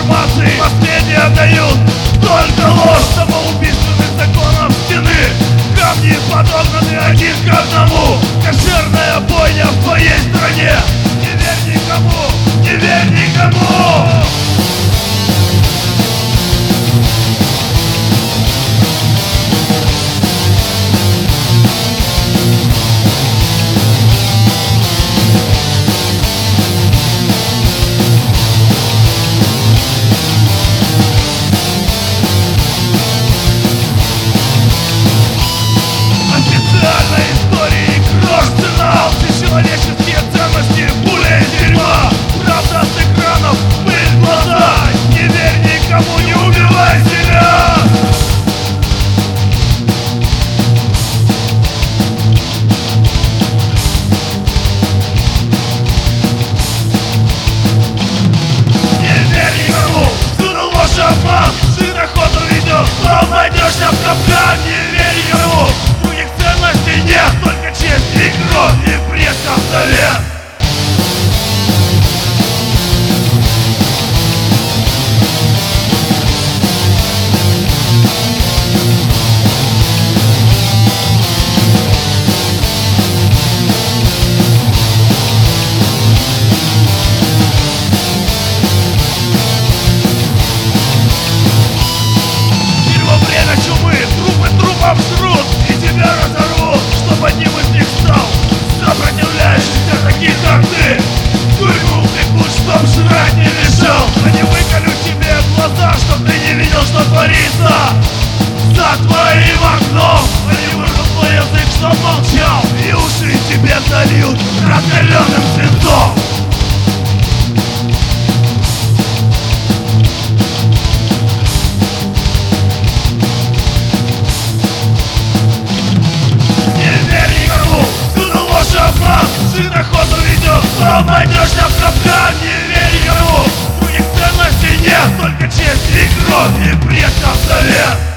информации последние дают только ложь самоубийственных законов стены. Камни подогнаны один к одному. Кошерная бойня в твоей стране. Не верь никому, не верь никому. Человеческие ценности, пуля из дерьма. Правда с экранов, пыль в глаза. Не верь никому, не убивай себя. Не верь никому, всюду ложь, обман. Ты охоту ведешь, но найдешься в капкан. Не верь никому, других ценностей нет, только честь и кровь и предков совет. Жрут и тебя разорвут, чтоб одним из них стал сопротивляющийся таких, как ты. Тюрьму упекут, чтоб жрать не мешал. Они выколют тебе глаза, чтоб ты не видел, что творится за твоим окном. Они вырвут твой язык, чтоб молчал, и уши тебе зальют раскаленным свинцом. Ты охоту ведешь, но найдешься в капкан. Не верь ему, других ценностей нет, только честь и кровь и предков совет.